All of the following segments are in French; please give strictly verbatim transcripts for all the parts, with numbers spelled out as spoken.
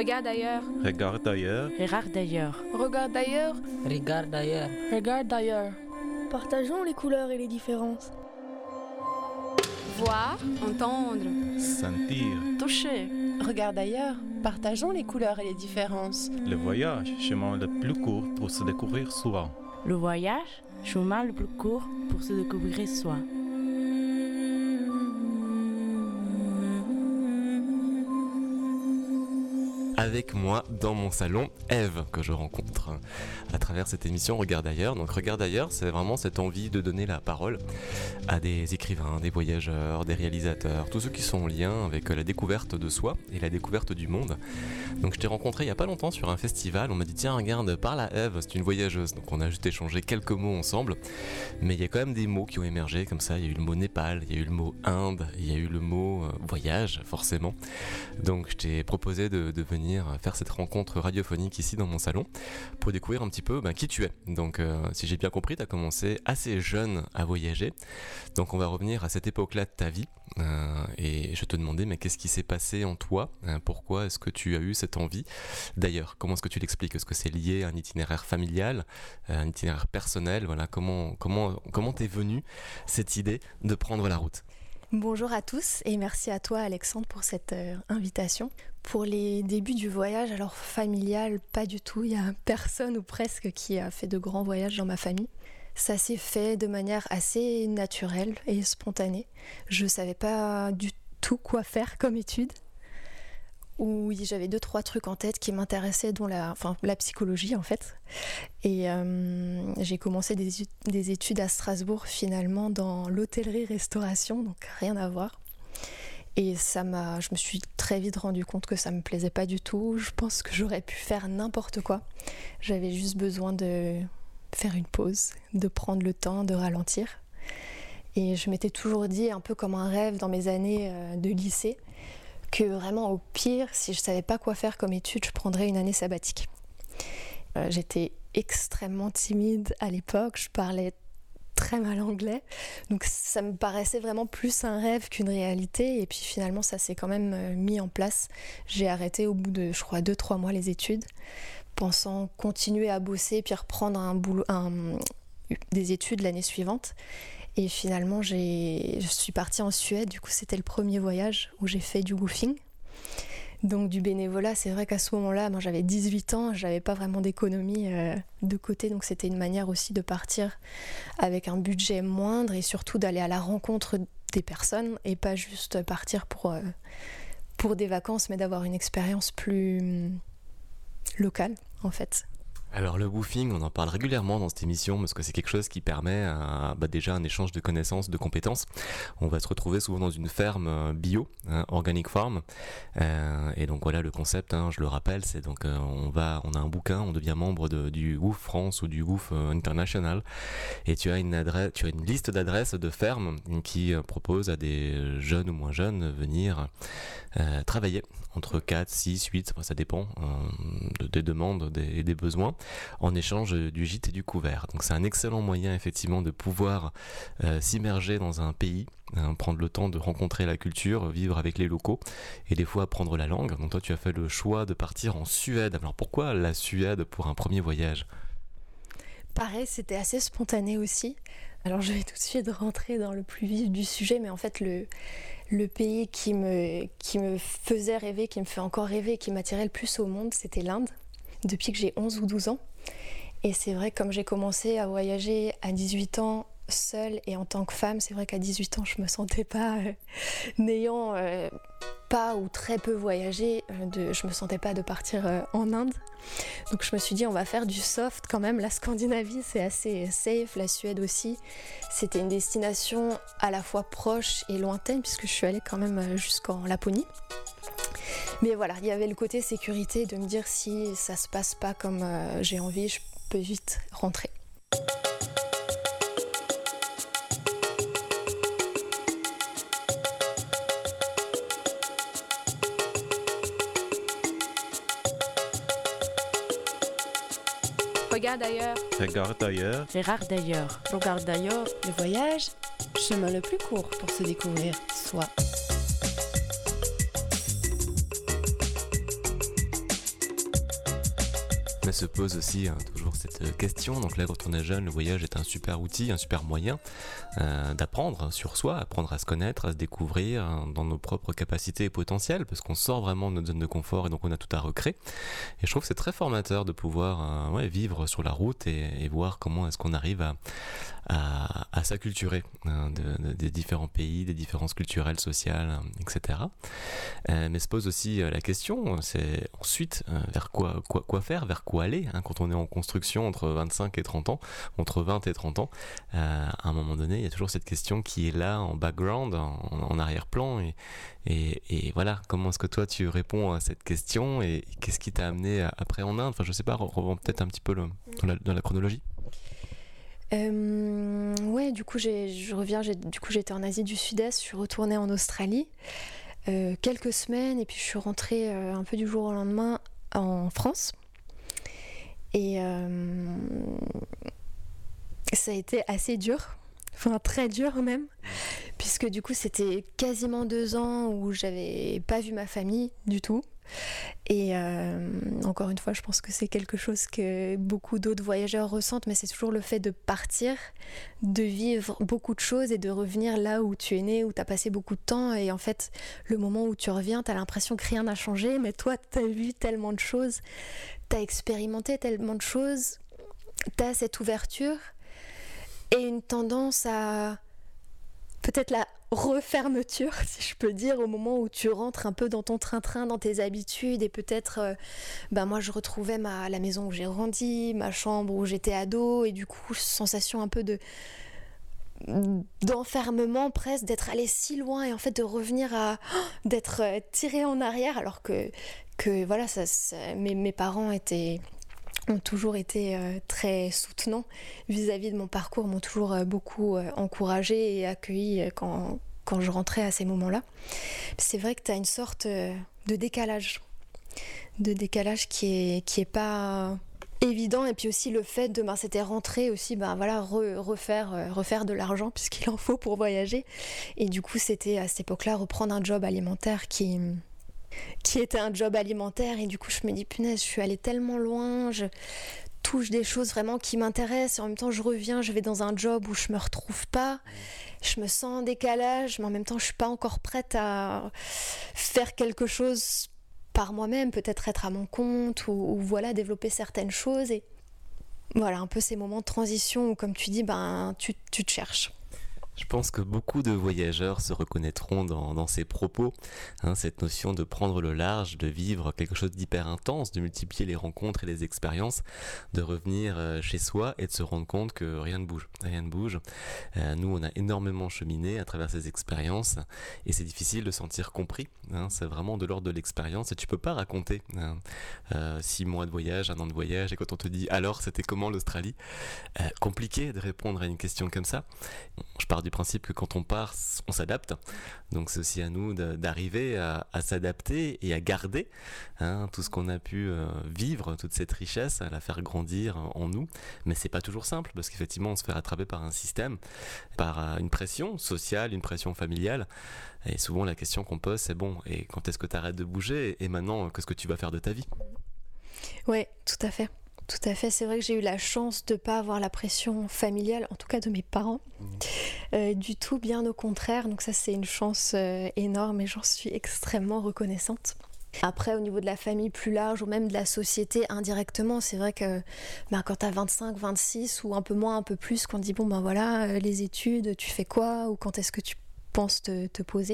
Regarde ailleurs. Regarde ailleurs. Regarde ailleurs. Regarde ailleurs. Regarde ailleurs. Regarde ailleurs. Partageons les couleurs et les différences. Voir, entendre. Sentir. Toucher. Regarde ailleurs. Partageons les couleurs et les différences. Le voyage, chemin le plus court pour se découvrir soi. Le voyage, chemin le plus court pour se découvrir soi. Avec moi dans mon salon, Eve, que je rencontre à travers cette émission Regarde ailleurs. Donc Regarde ailleurs, c'est vraiment cette envie de donner la parole à des écrivains, des voyageurs, des réalisateurs, tous ceux qui sont en lien avec la découverte de soi et la découverte du monde. Donc je t'ai rencontré il n'y a pas longtemps sur un festival, on m'a dit tiens regarde, parle à Eve, c'est une voyageuse. Donc on a juste échangé quelques mots ensemble, mais il y a quand même des mots qui ont émergé comme ça. Il y a eu le mot Népal, il y a eu le mot Inde, il y a eu le mot euh, voyage forcément. Donc je t'ai proposé de, de venir faire cette rencontre radiophonique ici dans mon salon pour découvrir un petit peu ben, qui tu es. Donc euh, si j'ai bien compris, tu as commencé assez jeune à voyager. Donc on va revenir à cette époque-là de ta vie euh, et je te demandais mais qu'est-ce qui s'est passé en toi, hein, pourquoi est-ce que tu as eu cette envie d'ailleurs, comment est-ce que tu l'expliques, est-ce que c'est lié à un itinéraire familial, un itinéraire personnel, voilà, comment, comment, comment t'es venue cette idée de prendre la route? Bonjour à tous et merci à toi Alexandre pour cette euh, invitation. Pour les débuts du voyage, alors familial, pas du tout, il y a personne ou presque qui a fait de grands voyages dans ma famille. Ça s'est fait de manière assez naturelle et spontanée. Je savais pas du tout quoi faire comme étude. Où j'avais deux trois trucs en tête qui m'intéressaient, dont la, enfin, la psychologie en fait. Et euh, j'ai commencé des, des études à Strasbourg finalement dans l'hôtellerie-restauration, donc rien à voir. Et ça m'a, je me suis très vite rendu compte que ça me plaisait pas du tout. Je pense que j'aurais pu faire n'importe quoi. J'avais juste besoin de faire une pause, de prendre le temps, de ralentir. Et je m'étais toujours dit, un peu comme un rêve dans mes années de lycée, que vraiment au pire, si je ne savais pas quoi faire comme étude, je prendrais une année sabbatique. Euh, j'étais extrêmement timide à l'époque, je parlais très mal anglais, donc ça me paraissait vraiment plus un rêve qu'une réalité, et puis finalement ça s'est quand même mis en place. J'ai arrêté au bout de, je crois, deux trois mois les études, pensant continuer à bosser, puis reprendre un boulot, un, des études l'année suivante. Et finalement, j'ai... je suis partie en Suède, du coup c'était le premier voyage où j'ai fait du woofing. Donc du bénévolat, c'est vrai qu'à ce moment-là, moi, j'avais dix-huit ans, j'avais pas vraiment d'économie euh, de côté, donc c'était une manière aussi de partir avec un budget moindre et surtout d'aller à la rencontre des personnes et pas juste partir pour, euh, pour des vacances, mais d'avoir une expérience plus locale en fait. Alors le woofing, on en parle régulièrement dans cette émission parce que c'est quelque chose qui permet euh, bah déjà un échange de connaissances, de compétences. On va se retrouver souvent dans une ferme bio, hein, organic farm, euh, et donc voilà le concept. Hein, je le rappelle, c'est donc euh, on va, on a un bouquin, on devient membre de, du Woof France ou du Woof euh, International, et tu as une adresse, tu as une liste d'adresses de fermes qui euh, proposent à des jeunes ou moins jeunes de venir euh, travailler entre quatre, six, huit, ça dépend euh, des demandes des, et des besoins, en échange du gîte et du couvert. Donc c'est un excellent moyen effectivement de pouvoir euh, s'immerger dans un pays, hein, prendre le temps de rencontrer la culture, vivre avec les locaux et des fois apprendre la langue. Donc toi tu as fait le choix de partir en Suède. Alors pourquoi la Suède pour un premier voyage ? Pareil, c'était assez spontané aussi. Alors je vais tout de suite rentrer dans le plus vif du sujet, mais en fait le, le pays qui me, qui me faisait rêver, qui me fait encore rêver, qui m'attirait le plus au monde, c'était l'Inde, depuis que j'ai onze ou douze ans. Et c'est vrai que comme j'ai commencé à voyager à dix-huit ans seule et en tant que femme, c'est vrai qu'à dix-huit ans je me sentais pas, euh, n'ayant euh, pas ou très peu voyagé, euh, de, je me sentais pas de partir euh, en Inde. Donc je me suis dit on va faire du soft quand même. La Scandinavie c'est assez safe, la Suède aussi. C'était une destination à la fois proche et lointaine puisque je suis allée quand même jusqu'en Laponie. Mais voilà, il y avait le côté sécurité de me dire si ça se passe pas comme euh, j'ai envie, je peux vite rentrer. Regarde ailleurs. Regarde ailleurs. Regarde ailleurs. Regarde ailleurs. Le voyage, chemin le plus court pour se découvrir soi. Mais se pose aussi hein, toujours cette question. Donc là, quand on est jeune, le voyage est un super outil, un super moyen euh, d'apprendre sur soi, apprendre à se connaître, à se découvrir hein, dans nos propres capacités et potentiels, parce qu'on sort vraiment de notre zone de confort et donc on a tout à recréer. Et je trouve que c'est très formateur de pouvoir euh, ouais, vivre sur la route et, et voir comment est-ce qu'on arrive à, à, à s'acculturer hein, de, de, des différents pays, des différences culturelles, sociales, et cetera. Euh, mais se pose aussi euh, la question, c'est ensuite euh, vers quoi, quoi, quoi faire, vers quoi aller hein, quand on est en construction entre vingt-cinq et trente ans, entre vingt et trente ans. Euh, à un moment donné, il y a toujours cette question qui est là en background, en, en arrière-plan. Et, et, et voilà, comment est-ce que toi tu réponds à cette question et qu'est-ce qui t'a amené après en Inde? Enfin, je sais pas, revois peut-être un petit peu le, dans, la, dans la chronologie. Euh, ouais, du coup, j'ai, je reviens. J'ai, du coup, j'étais en Asie du Sud-Est. Je suis retournée en Australie euh, quelques semaines et puis je suis rentrée euh, un peu du jour au lendemain en France. Et euh, ça a été assez dur, enfin très dur même, puisque du coup c'était quasiment deux ans où j'avais pas vu ma famille du tout. Et euh, encore une fois, je pense que c'est quelque chose que beaucoup d'autres voyageurs ressentent, mais c'est toujours le fait de partir, de vivre beaucoup de choses et de revenir là où tu es né, où tu as passé beaucoup de temps. Et en fait, le moment où tu reviens, tu as l'impression que rien n'a changé, mais toi, tu as vu tellement de choses, tu as expérimenté tellement de choses, tu as cette ouverture et une tendance à peut-être la refermeture, si je peux dire, au moment où tu rentres un peu dans ton train-train, dans tes habitudes, et peut-être, euh, ben moi je retrouvais ma, la maison où j'ai grandi, ma chambre où j'étais ado, et du coup, sensation un peu de d'enfermement presque, d'être allé si loin, et en fait de revenir à, d'être tiré en arrière, alors que, que voilà, ça, ça, mes, mes parents étaient... ont toujours été euh, très soutenants vis-à-vis de mon parcours, m'ont toujours euh, beaucoup euh, encouragée et accueillie euh, quand, quand je rentrais à ces moments-là. C'est vrai que tu as une sorte euh, de décalage, de décalage qui est, qui est pas évident, et puis aussi le fait de, ben, c'était rentrer aussi, ben voilà, re, refaire, euh, refaire de l'argent puisqu'il en faut pour voyager, et du coup c'était à cette époque-là reprendre un job alimentaire qui... qui était un job alimentaire, et du coup je me dis punaise, je suis allée tellement loin, je touche des choses vraiment qui m'intéressent et en même temps je reviens, je vais dans un job où je me retrouve pas, je me sens en décalage, mais en même temps je suis pas encore prête à faire quelque chose par moi-même, peut-être être à mon compte ou, ou voilà, développer certaines choses, et voilà un peu ces moments de transition où, comme tu dis, ben tu, tu te cherches. Je pense que beaucoup de voyageurs se reconnaîtront dans, dans ces propos, hein, cette notion de prendre le large, de vivre quelque chose d'hyper intense, de multiplier les rencontres et les expériences, de revenir euh, chez soi et de se rendre compte que rien ne bouge, rien ne bouge. Euh, nous, on a énormément cheminé à travers ces expériences et c'est difficile de se sentir compris, hein, c'est vraiment de l'ordre de l'expérience et tu peux pas raconter hein, euh, six mois de voyage, un an de voyage, et quand on te dit alors c'était comment l'Australie, euh, compliqué de répondre à une question comme ça. Je pars du principe que quand on part, on s'adapte. Donc c'est aussi à nous de, d'arriver à, à s'adapter et à garder hein, tout ce qu'on a pu euh, vivre, toute cette richesse, à la faire grandir en nous. Mais c'est pas toujours simple parce qu'effectivement on se fait rattraper par un système, par euh, une pression sociale, une pression familiale. Et souvent la question qu'on pose c'est bon, et quand est-ce que tu arrêtes de bouger, et maintenant qu'est-ce que tu vas faire de ta vie? Ouais, tout à fait. Tout à fait, c'est vrai que j'ai eu la chance de ne pas avoir la pression familiale, en tout cas de mes parents, mmh. euh, du tout, bien au contraire. Donc ça, c'est une chance euh, énorme et j'en suis extrêmement reconnaissante. Après, au niveau de la famille plus large ou même de la société indirectement, c'est vrai que ben, quand tu as vingt-cinq, vingt-six ou un peu moins, un peu plus, qu'on dit bon ben voilà, euh, les études, tu fais quoi, ou quand est-ce que tu penses te, te poser.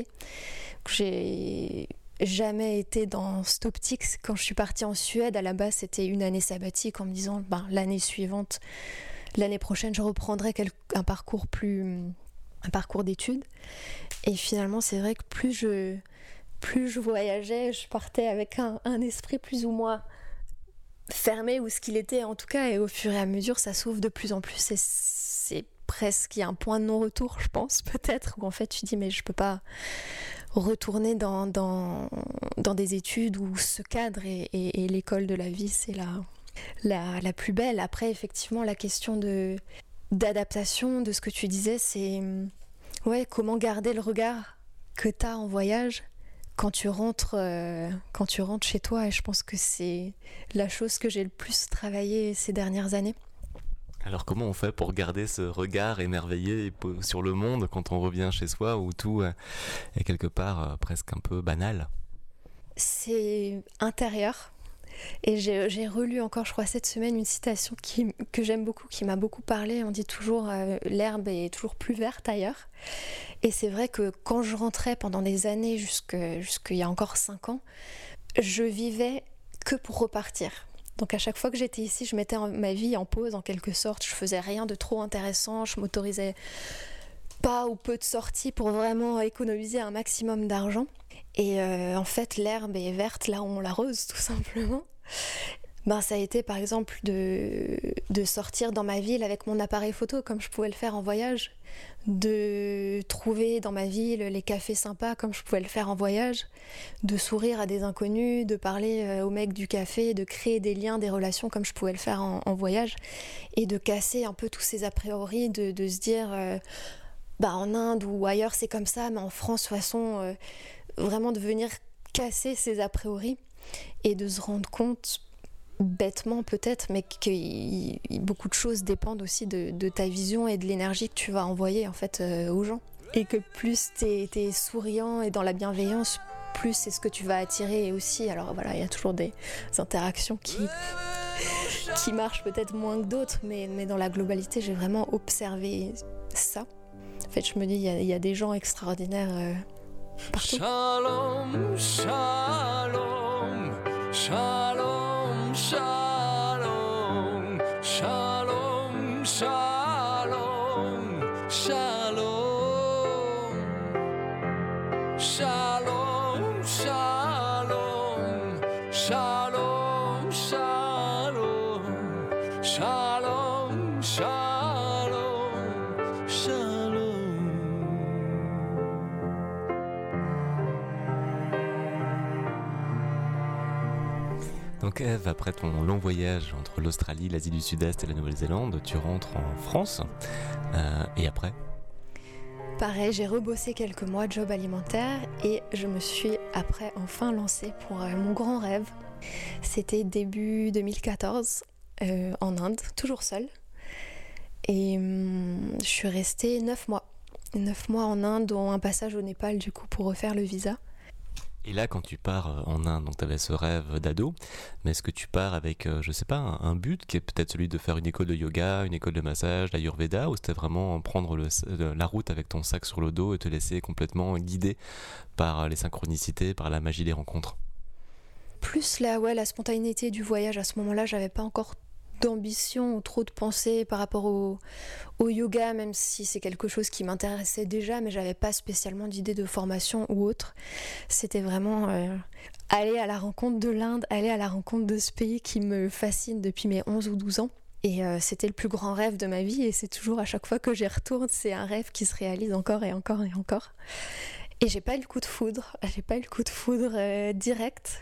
J'ai... jamais été dans cette optique. Quand je suis partie en Suède, à la base c'était une année sabbatique en me disant ben, l'année suivante, l'année prochaine je reprendrai quel, un parcours plus un parcours d'études, et finalement c'est vrai que plus je plus je voyageais, je partais avec un, un esprit plus ou moins fermé, ou ce qu'il était en tout cas, et au fur et à mesure ça s'ouvre de plus en plus, et c'est presque, il y a un point de non-retour je pense peut-être, où en fait tu dis mais je peux pas retourner dans, dans, dans des études où ce cadre et, et, et l'école de la vie c'est la, la, la plus belle. Après effectivement la question de, d'adaptation, de ce que tu disais, c'est ouais, comment garder le regard que tu as en voyage, quand tu rentres, euh, quand tu rentres chez toi, et je pense que c'est la chose que j'ai le plus travaillé ces dernières années. Alors comment on fait pour garder ce regard émerveillé sur le monde quand on revient chez soi où tout est quelque part presque un peu banal ? C'est intérieur. Et j'ai, j'ai relu encore, je crois, cette semaine, une citation qui, que j'aime beaucoup, qui m'a beaucoup parlé. On dit toujours euh, « l'herbe est toujours plus verte ailleurs ». Et c'est vrai que quand je rentrais pendant des années, jusque, jusqu'il y a encore cinq ans, je vivais que pour repartir. Donc à chaque fois que j'étais ici, je mettais ma vie en pause en quelque sorte. Je faisais rien de trop intéressant, je m'autorisais pas ou peu de sorties pour vraiment économiser un maximum d'argent. Et euh, en fait, l'herbe est verte là où on l'arrose, tout simplement. Ben, ça a été par exemple de, de sortir dans ma ville avec mon appareil photo comme je pouvais le faire en voyage, de trouver dans ma ville les cafés sympas comme je pouvais le faire en voyage, de sourire à des inconnus, de parler aux mecs du café, de créer des liens, des relations comme je pouvais le faire en, en voyage, et de casser un peu tous ces a priori, de, de se dire euh, bah, en Inde ou ailleurs c'est comme ça, mais en France de toute façon, euh, vraiment de venir casser ces a priori et de se rendre compte bêtement peut-être, mais que y, y, beaucoup de choses dépendent aussi de, de ta vision et de l'énergie que tu vas envoyer en fait euh, aux gens. Et que plus t'es, t'es souriant et dans la bienveillance, plus c'est ce que tu vas attirer aussi. Alors voilà, il y a toujours des interactions qui, qui marchent peut-être moins que d'autres, mais, mais dans la globalité, j'ai vraiment observé ça. En fait, je me dis, il y, y a des gens extraordinaires euh, partout. Shalom, shalom, shalom. Shalom, shalom, shalom, shalom, shalom, shalom, shalom, shalom, shalom, shalom, shalom. Donc Ève, après ton long voyage entre l'Australie, l'Asie du Sud-Est et la Nouvelle-Zélande, tu rentres en France, euh, et après ? Pareil, j'ai rebossé quelques mois de job alimentaire et je me suis après enfin lancée pour euh, mon grand rêve. C'était début deux mille quatorze, euh, en Inde, toujours seule. Et hum, je suis restée neuf mois. neuf mois en Inde, dont un passage au Népal du coup pour refaire le visa. Et là, quand tu pars en Inde, donc tu avais ce rêve d'ado, mais est-ce que tu pars avec, euh, je sais pas, un, un but qui est peut-être celui de faire une école de yoga, une école de massage, l'Ayurveda, ou c'était vraiment prendre le, la route avec ton sac sur le dos et te laisser complètement guider par les synchronicités, par la magie des rencontres ? Plus la, ouais, la spontanéité du voyage, à ce moment-là, j'avais pas encore d'ambition ou trop de pensée par rapport au, au yoga, même si c'est quelque chose qui m'intéressait déjà, mais j'avais pas spécialement d'idée de formation ou autre. C'était vraiment euh, aller à la rencontre de l'Inde, aller à la rencontre de ce pays qui me fascine depuis mes onze ou douze ans. Et euh, c'était le plus grand rêve de ma vie, et c'est toujours à chaque fois que j'y retourne, c'est un rêve qui se réalise encore et encore et encore. Et j'ai pas eu le coup de foudre, j'ai pas eu le coup de foudre euh, direct.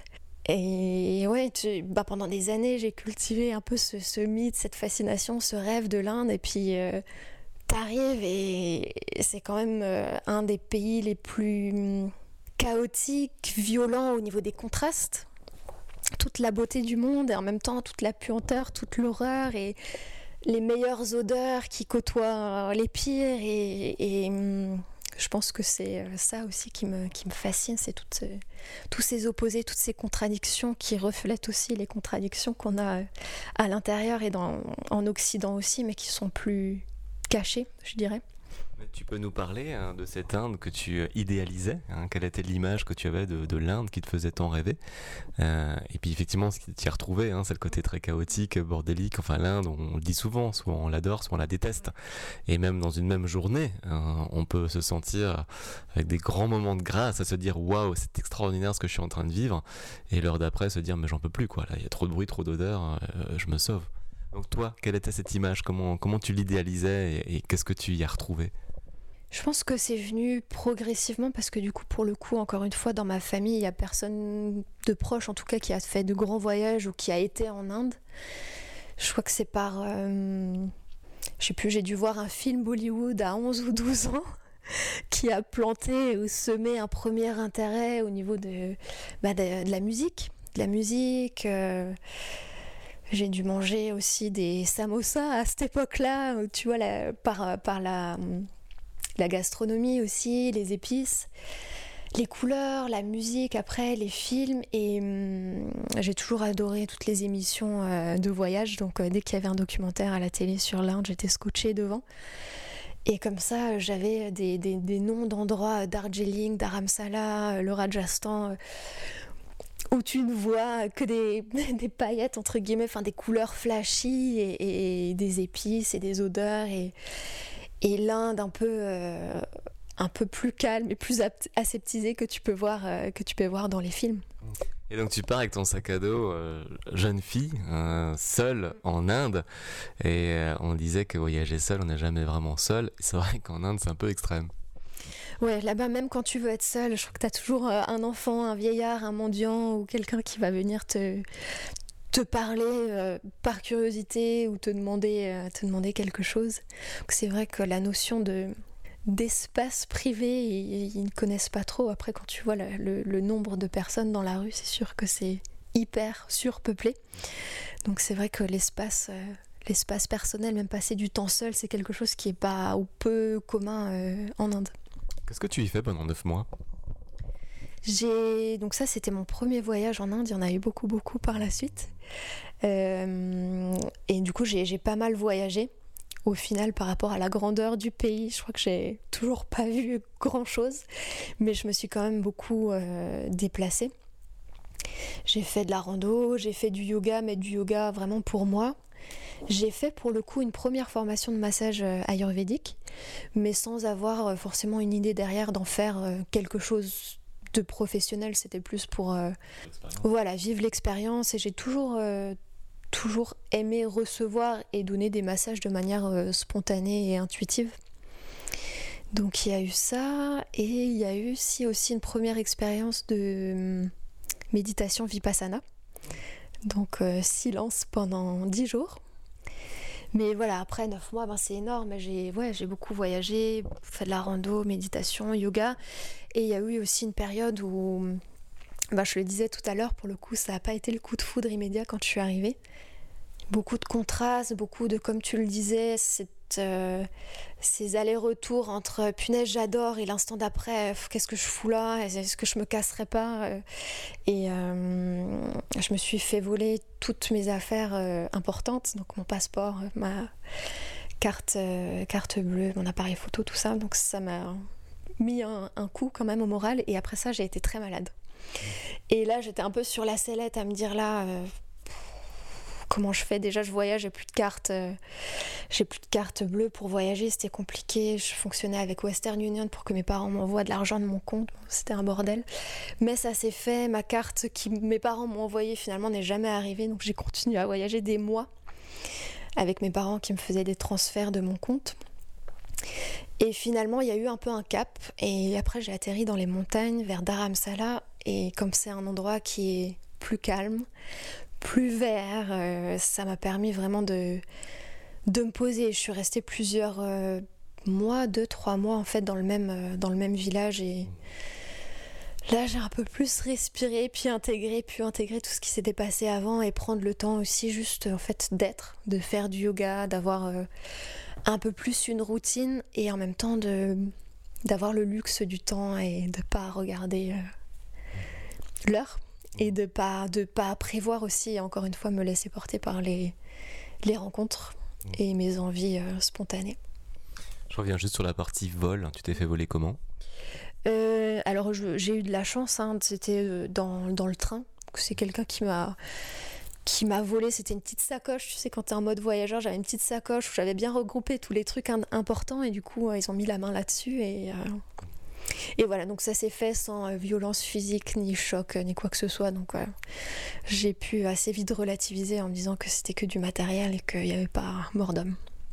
Et ouais, tu, bah pendant des années, j'ai cultivé un peu ce, ce mythe, cette fascination, ce rêve de l'Inde. Et puis, euh, t'arrives et c'est quand même euh, un des pays les plus chaotiques, violents au niveau des contrastes. Toute la beauté du monde et en même temps toute la puanteur, toute l'horreur et les meilleures odeurs qui côtoient les pires. Et... et je pense que c'est ça aussi qui me, qui me fascine, c'est toutes, euh, tous ces opposés, toutes ces contradictions qui reflètent aussi les contradictions qu'on a à l'intérieur et dans, en Occident aussi, mais qui sont plus cachées, je dirais. Tu peux nous parler hein, de cette Inde que tu idéalisais, hein, quelle était l'image que tu avais de, de l'Inde qui te faisait tant rêver, euh, et puis effectivement ce qui t'y a retrouvé, hein, c'est le côté très chaotique, bordélique, enfin l'Inde on le dit souvent, soit on l'adore, soit on la déteste, et même dans une même journée, hein, on peut se sentir avec des grands moments de grâce, à se dire waouh c'est extraordinaire ce que je suis en train de vivre, et l'heure d'après se dire mais j'en peux plus quoi, là il y a trop de bruit, trop d'odeur, euh, je me sauve. Donc toi, quelle était cette image, comment, comment tu l'idéalisais et, et qu'est-ce que tu y as retrouvé ? Je pense que c'est venu progressivement parce que du coup, pour le coup, encore une fois, dans ma famille, il n'y a personne de proche, en tout cas, qui a fait de grands voyages ou qui a été en Inde. Je crois que c'est par... Euh, je sais plus, j'ai dû voir un film Bollywood à onze ou douze ans qui a planté ou semé un premier intérêt au niveau de, bah de, de la musique. De la musique. Euh, j'ai dû manger aussi des samosas à cette époque-là, tu vois, la, par, par la, la gastronomie aussi, les épices, les couleurs, la musique, après les films. Et hum, j'ai toujours adoré toutes les émissions euh, de voyage. Donc euh, dès qu'il y avait un documentaire à la télé sur l'Inde, j'étais scotchée devant. Et comme ça, j'avais des, des, des noms d'endroits, Darjeeling, Dharamsala, le Rajasthan, euh, où tu ne vois que des, des paillettes, entre guillemets, enfin des couleurs flashy et, et des épices et des odeurs. Et, et l'Inde un peu, euh, un peu plus calme et plus aseptisée que tu peux voir, euh, que tu peux voir dans les films. Et donc tu pars avec ton sac à dos, euh, jeune fille, euh, seule en Inde, et euh, on disait que voyager seul, on n'est jamais vraiment seul. C'est vrai qu'en Inde, c'est un peu extrême. Ouais, là-bas, même quand tu veux être seul, je crois que tu as toujours euh, un enfant, un vieillard, un mendiant ou quelqu'un qui va venir te, te parler euh, par curiosité ou te demander, euh, te demander quelque chose. Donc c'est vrai que la notion de... d'espace privé, ils, ils ne connaissent pas trop. Après, quand tu vois le, le, le nombre de personnes dans la rue, c'est sûr que c'est hyper surpeuplé. Donc c'est vrai que l'espace, euh, l'espace personnel, même passer du temps seul, c'est quelque chose qui n'est pas ou peu commun euh, en Inde. Qu'est-ce que tu y fais pendant neuf mois ? J'ai... Donc ça, c'était mon premier voyage en Inde. Il y en a eu beaucoup, beaucoup par la suite. Euh... Et du coup, j'ai, j'ai pas mal voyagé. Au final, par rapport à la grandeur du pays, je crois que j'ai toujours pas vu grand-chose, mais je me suis quand même beaucoup euh, déplacée. J'ai fait de la rando, j'ai fait du yoga, mais du yoga vraiment pour moi. J'ai fait pour le coup une première formation de massage ayurvédique, mais sans avoir forcément une idée derrière d'en faire quelque chose de professionnel. C'était plus pour euh, voilà, vivre l'expérience, et j'ai toujours... Euh, toujours aimé recevoir et donner des massages de manière euh, spontanée et intuitive. Donc il y a eu ça, et il y a eu aussi, aussi une première expérience de euh, méditation vipassana. Donc euh, silence pendant dix jours. Mais voilà, après neuf mois, ben, c'est énorme. J'ai, ouais, j'ai beaucoup voyagé, fait de la rando, méditation, yoga. Et il y a eu aussi une période où... Bah, je le disais tout à l'heure, pour le coup, ça n'a pas été le coup de foudre immédiat quand je suis arrivée. Beaucoup de contrastes, beaucoup de, comme tu le disais, cette, euh, ces allers-retours entre punaise, j'adore, et l'instant d'après, qu'est-ce que je fous là ? Est-ce que je me casserais pas ? Et euh, je me suis fait voler toutes mes affaires euh, importantes, donc mon passeport, ma carte, euh, carte bleue, mon appareil photo, tout ça. Donc ça m'a mis un, un coup quand même au moral, et après ça, j'ai été très malade. Et là, j'étais un peu sur la sellette à me dire là, euh, comment je fais ? Déjà, je voyage, j'ai plus de carte, euh, j'ai plus de carte bleue pour voyager, c'était compliqué. Je fonctionnais avec Western Union pour que mes parents m'envoient de l'argent de mon compte. C'était un bordel. Mais ça s'est fait. Ma carte que mes parents m'ont envoyée finalement n'est jamais arrivée. Donc j'ai continué à voyager des mois avec mes parents qui me faisaient des transferts de mon compte. Et finalement, il y a eu un peu un cap. Et après, j'ai atterri dans les montagnes vers Dharamsala. Et comme c'est un endroit qui est plus calme, plus vert, euh, ça m'a permis vraiment de, de me poser. Je suis restée plusieurs euh, mois, deux, trois mois en fait dans le même, euh, dans le même village. Et là, j'ai un peu plus respiré, puis intégré, puis intégré tout ce qui s'était passé avant, et prendre le temps aussi juste en fait d'être, de faire du yoga, d'avoir euh, un peu plus une routine, et en même temps de, d'avoir le luxe du temps et de pas regarder euh, l'heure, et de pas de pas prévoir aussi, encore une fois, me laisser porter par les les rencontres et mes envies euh, spontanées. Je reviens juste sur la partie vol. Tu t'es fait voler comment ? euh, Alors je, j'ai eu de la chance, hein, c'était dans dans le train. C'est quelqu'un qui m'a qui m'a volé, c'était une petite sacoche, tu sais, quand t'es en mode voyageur, j'avais une petite sacoche où j'avais bien regroupé tous les trucs in- importants, et du coup euh, ils ont mis la main là-dessus, et euh, et voilà, donc ça s'est fait sans euh, violence physique, ni choc, euh, ni quoi que ce soit. Donc euh, j'ai pu assez vite relativiser en me disant que c'était que du matériel et qu'il n'y avait pas mort d'homme.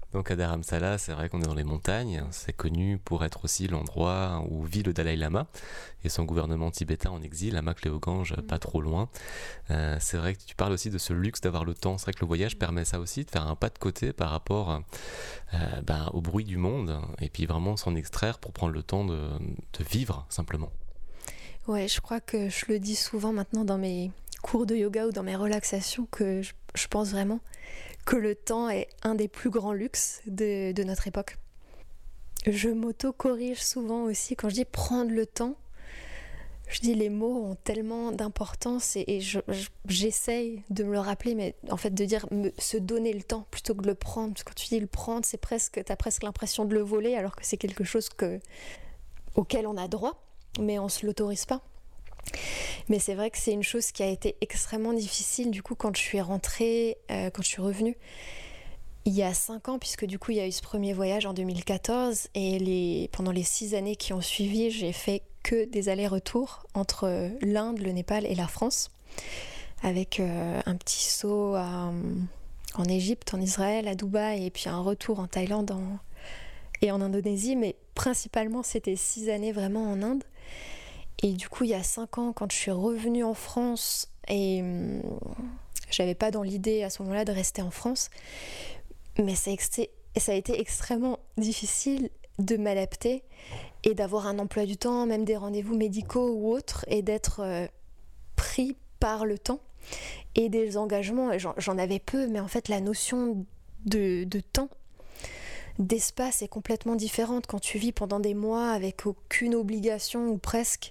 Donc à Dharamsala, c'est vrai qu'on est dans les montagnes, c'est connu pour être aussi l'endroit où vit le Dalai Lama et son gouvernement tibétain en exil, à Makléoganj, pas trop loin. Euh, c'est vrai que tu parles aussi de ce luxe d'avoir le temps, c'est vrai que le voyage permet ça aussi, de faire un pas de côté par rapport euh, ben, au bruit du monde et puis vraiment s'en extraire pour prendre le temps de, de vivre simplement. Ouais, je crois que je le dis souvent maintenant dans mes cours de yoga ou dans mes relaxations que je, je pense vraiment que le temps est un des plus grands luxes de, de notre époque. Je m'auto-corrige souvent aussi quand je dis prendre le temps. Je dis les mots ont tellement d'importance et, et je, je, j'essaye de me le rappeler, mais en fait de dire me, se donner le temps plutôt que de le prendre. Parce que quand tu dis le prendre, c'est presque, t'as presque l'impression de le voler alors que c'est quelque chose que, auquel on a droit, mais on ne se l'autorise pas. Mais c'est vrai que c'est une chose qui a été extrêmement difficile du coup quand je suis rentrée, euh, quand je suis revenue il y a cinq ans, puisque du coup il y a eu ce premier voyage en deux mille quatorze et les, pendant les six années qui ont suivi, j'ai fait que des allers-retours entre l'Inde, le Népal et la France, avec euh, un petit saut à, en Égypte, en Israël, à Dubaï et puis un retour en Thaïlande en, et en Indonésie, mais principalement c'était six années vraiment en Inde. Et du coup, il y a cinq ans, quand je suis revenue en France, et hum, j'avais pas dans l'idée à ce moment-là de rester en France, mais ça a, été, ça a été extrêmement difficile de m'adapter et d'avoir un emploi du temps, même des rendez-vous médicaux ou autres, et d'être euh, pris par le temps et des engagements. J'en, j'en avais peu, mais en fait, la notion de, de temps, d'espace est complètement différente quand tu vis pendant des mois avec aucune obligation ou presque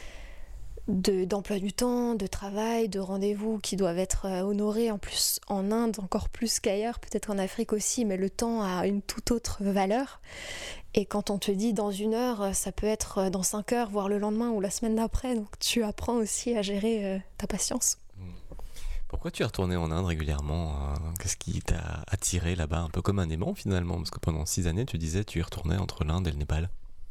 de, d'emploi du temps, de travail, de rendez-vous qui doivent être honorés en plus en Inde, encore plus qu'ailleurs, peut-être en Afrique aussi, mais le temps a une toute autre valeur. Et quand on te dit dans une heure, ça peut être dans cinq heures, voire le lendemain ou la semaine d'après, donc tu apprends aussi à gérer ta patience. Pourquoi tu es retourné en Inde régulièrement ? Qu'est-ce qui t'a attiré là-bas, un peu comme un aimant finalement ? Parce que pendant six années, tu disais tu y retournais entre l'Inde et le Népal.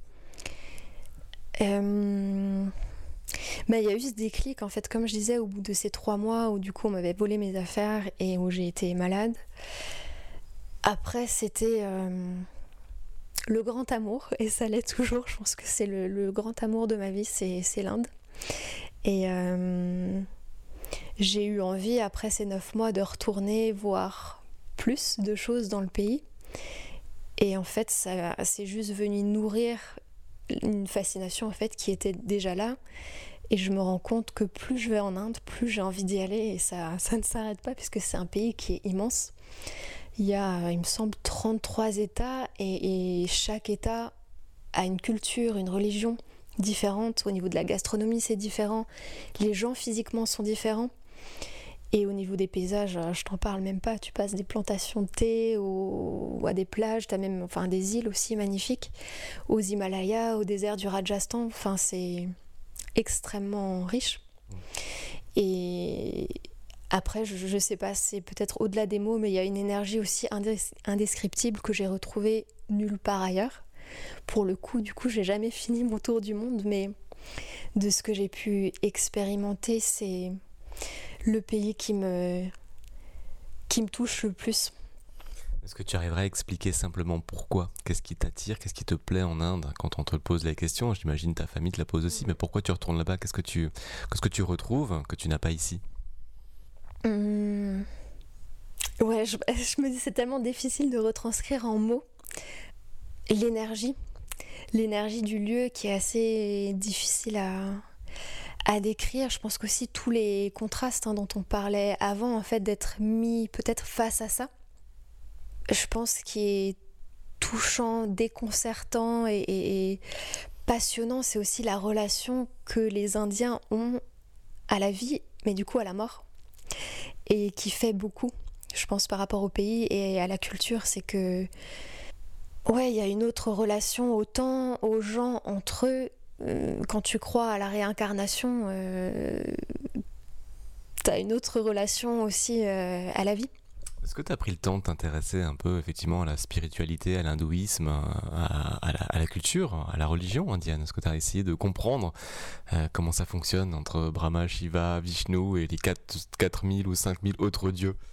Euh... Ben, y a eu ce déclic, en fait, comme je disais, au bout de ces trois mois où du coup on m'avait volé mes affaires et où j'ai été malade. Après, c'était euh, le grand amour, et ça l'est toujours. Je pense que c'est le, le grand amour de ma vie, c'est, c'est l'Inde. Et... Euh... j'ai eu envie, après ces neuf mois, de retourner voir plus de choses dans le pays. Et en fait, ça, c'est juste venu nourrir une fascination en fait, qui était déjà là. Et je me rends compte que plus je vais en Inde, plus j'ai envie d'y aller. Et ça, ça ne s'arrête pas, puisque c'est un pays qui est immense. Il y a, il me semble, trente-trois États. Et, et chaque État a une culture, une religion différentes. Au niveau de la gastronomie, c'est différent. Les gens physiquement sont différents. Et au niveau des paysages, je t'en parle même pas. Tu passes des plantations de thé ou à des plages, t'as même enfin, des îles aussi magnifiques, aux Himalayas, au désert du Rajasthan. Enfin, c'est extrêmement riche. Et après, je, je sais pas, c'est peut-être au-delà des mots, mais il y a une énergie aussi indés- indescriptible que j'ai retrouvée nulle part ailleurs. Pour le coup, du coup, j'ai jamais fini mon tour du monde, mais de ce que j'ai pu expérimenter, c'est le pays qui me, qui me touche le plus. Est-ce que tu arriverais à expliquer simplement pourquoi ? Qu'est-ce qui t'attire ? Qu'est-ce qui te plaît en Inde ? Quand on te pose la question, j'imagine ta famille te la pose aussi, mais pourquoi tu retournes là-bas ? Qu'est-ce que tu, qu'est-ce que tu retrouves que tu n'as pas ici ? Hum... Ouais, je, je me dis c'est tellement difficile de retranscrire en mots. L'énergie, l'énergie du lieu qui est assez difficile à, à décrire. Je pense qu'aussi tous les contrastes hein, dont on parlait avant, en fait, d'être mis peut-être face à ça. Je pense qu'il est touchant, déconcertant et, et, et passionnant, c'est aussi la relation que les Indiens ont à la vie, mais du coup à la mort, et qui fait beaucoup, je pense, par rapport au pays et à la culture. C'est que ouais, il y a une autre relation au temps, aux gens, entre eux. Euh, quand tu crois à la réincarnation, euh, t'as une autre relation aussi euh, à la vie. Est-ce que tu as pris le temps de t'intéresser un peu effectivement à la spiritualité, à l'hindouisme, à, à, la, à la culture, à la religion indienne ? Est-ce que tu as essayé de comprendre euh, comment ça fonctionne entre Brahma, Shiva, Vishnu et les quatre mille ou cinq mille autres dieux ?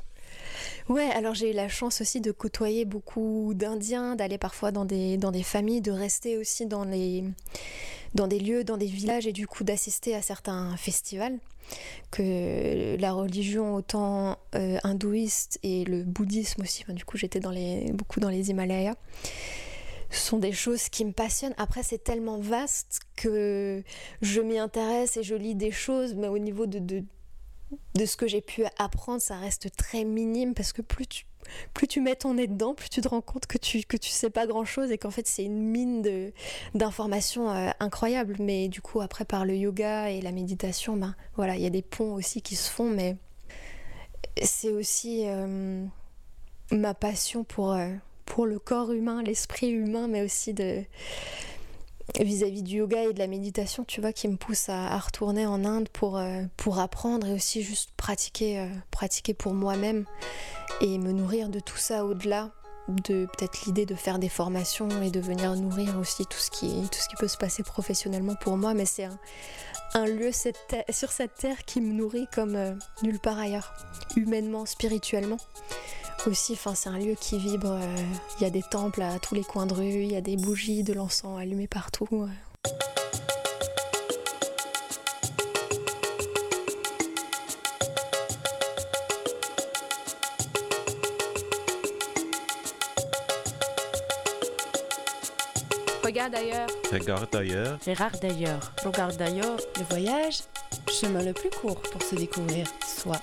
Ouais, alors j'ai eu la chance aussi de côtoyer beaucoup d'Indiens, d'aller parfois dans des, dans des familles, de rester aussi dans, les, dans des lieux, dans des villages et du coup d'assister à certains festivals. Que la religion autant euh, hindouiste et le bouddhisme aussi, enfin, du coup j'étais dans les, beaucoup dans les Himalayas, sont des choses qui me passionnent. Après c'est tellement vaste que je m'y intéresse et je lis des choses, mais au niveau de, de, de ce que j'ai pu apprendre, ça reste très minime parce que plus tu, plus tu mets ton nez dedans, plus tu te rends compte que tu, que tu sais pas grand chose et qu'en fait c'est une mine de, d'informations euh, incroyables. Mais du coup après par le yoga et la méditation, ben voilà, il y a des ponts aussi qui se font, mais c'est aussi euh, ma passion pour, euh, pour le corps humain, l'esprit humain, mais aussi de vis-à-vis du yoga et de la méditation, tu vois, qui me pousse à, à retourner en Inde pour, euh, pour apprendre et aussi juste pratiquer, euh, pratiquer pour moi-même et me nourrir de tout ça au-delà de peut-être l'idée de faire des formations et de venir nourrir aussi tout ce qui, tout ce qui peut se passer professionnellement pour moi. Mais c'est un, un lieu cette terre, sur cette terre qui me nourrit comme euh, nulle part ailleurs, humainement, spirituellement. Aussi, enfin, c'est un lieu qui vibre, il euh, y a des temples à tous les coins de rue, il y a des bougies, de l'encens allumé partout. Euh. Regarde ailleurs. Regarde ailleurs. Regarde d'ailleurs. Regarde d'ailleurs. Le voyage, chemin le plus court pour se découvrir soi.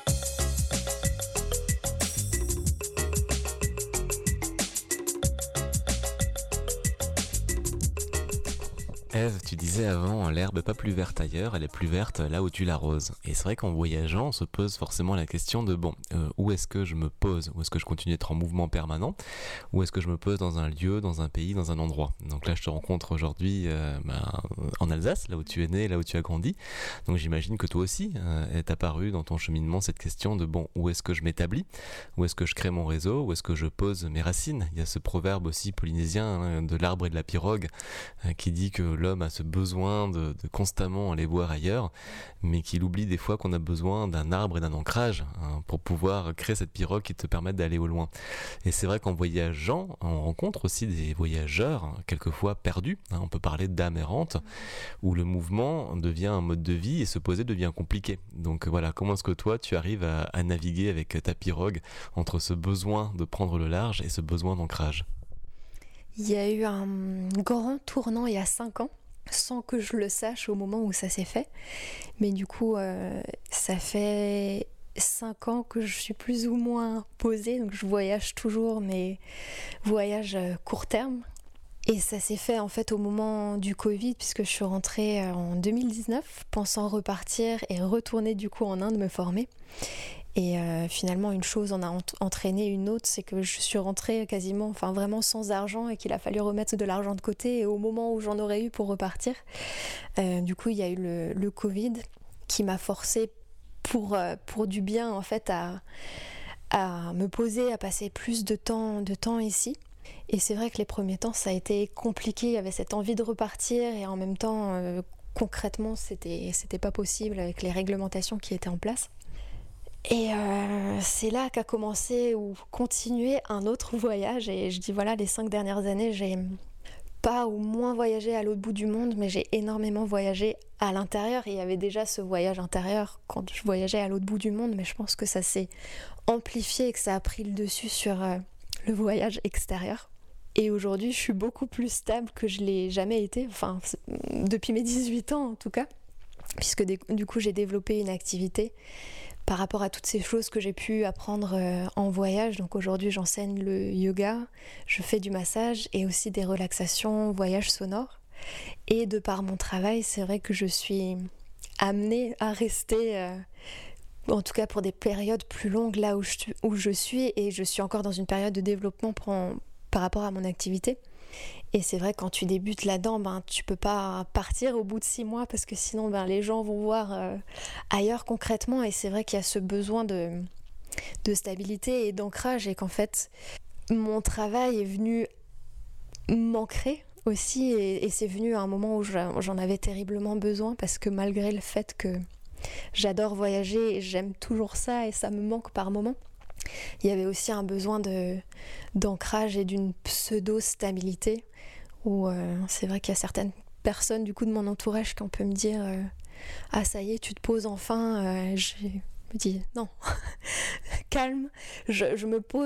Ève, tu disais avant, l'herbe n'est pas plus verte ailleurs, elle est plus verte là où tu l'arroses. Et c'est vrai qu'en voyageant, on se pose forcément la question de, bon, euh, où est-ce que je me pose? Où est-ce que je continue d'être en mouvement permanent? Où est-ce que je me pose dans un lieu, dans un pays, dans un endroit? Donc là, je te rencontre aujourd'hui euh, ben, en Alsace, là où tu es né, là où tu as grandi. Donc j'imagine que toi aussi, euh, est apparue dans ton cheminement cette question de, bon, où est-ce que je m'établis? Où est-ce que je crée mon réseau? Où est-ce que je pose mes racines? Il y a ce proverbe aussi polynésien, hein, de l'arbre et de la pirogue, euh, qui dit que l'homme a ce besoin de, de constamment aller voir ailleurs, mais qu'il oublie des fois qu'on a besoin d'un arbre et d'un ancrage, hein, pour pouvoir créer cette pirogue qui te permette d'aller au loin. Et c'est vrai qu'en voyageant, on rencontre aussi des voyageurs, hein, quelquefois perdus, hein, on peut parler d'âme errante, où le mouvement devient un mode de vie et se poser devient compliqué. Donc voilà, comment est-ce que toi tu arrives à, à naviguer avec ta pirogue entre ce besoin de prendre le large et ce besoin d'ancrage? Il y a eu un grand tournant il y a cinq ans, sans que je le sache au moment où ça s'est fait. Mais du coup, euh, ça fait cinq ans que je suis plus ou moins posée, donc je voyage toujours, mais voyage court terme. Et ça s'est fait en fait au moment du Covid, puisque je suis rentrée en deux mille dix-neuf, pensant repartir et retourner du coup en Inde me former. Et euh, finalement, une chose en a ent- entraîné une autre, c'est que je suis rentrée quasiment, enfin vraiment sans argent et qu'il a fallu remettre de l'argent de côté. Et au moment où j'en aurais eu pour repartir, euh, du coup, il y a eu le, le Covid qui m'a forcée pour, euh, pour du bien en fait à, à me poser, à passer plus de temps, de temps ici. Et c'est vrai que les premiers temps, ça a été compliqué. Il y avait cette envie de repartir et en même temps, euh, concrètement, c'était, c'était pas possible avec les réglementations qui étaient en place. Et euh, c'est là qu'a commencé ou continué un autre voyage. Et je dis voilà, les cinq dernières années, j'ai pas ou moins voyagé à l'autre bout du monde, mais j'ai énormément voyagé à l'intérieur. Et il y avait déjà ce voyage intérieur quand je voyageais à l'autre bout du monde, mais je pense que ça s'est amplifié et que ça a pris le dessus sur euh, le voyage extérieur. Et aujourd'hui, je suis beaucoup plus stable que je l'ai jamais été, enfin depuis mes dix-huit ans en tout cas, puisque du coup j'ai développé une activité par rapport à toutes ces choses que j'ai pu apprendre euh, en voyage. Donc aujourd'hui, j'enseigne le yoga, je fais du massage et aussi des relaxations, voyages sonores. Et de par mon travail, c'est vrai que je suis amenée à rester, euh, en tout cas pour des périodes plus longues, là où je, où je suis. Et je suis encore dans une période de développement pour en, par rapport à mon activité. Et c'est vrai, quand tu débutes là-dedans, ben, tu peux pas partir au bout de six mois parce que sinon ben, les gens vont voir euh, ailleurs concrètement. Et c'est vrai qu'il y a ce besoin de, de stabilité et d'ancrage et qu'en fait, mon travail est venu m'ancrer aussi et, et c'est venu à un moment où j'en avais terriblement besoin parce que malgré le fait que j'adore voyager et j'aime toujours ça et ça me manque par moments, il y avait aussi un besoin de, d'ancrage et d'une pseudo-stabilité où euh, c'est vrai qu'il y a certaines personnes du coup de mon entourage qui on peut me dire euh, ah ça y est tu te poses enfin, euh, je me dis non calme, je, je me pose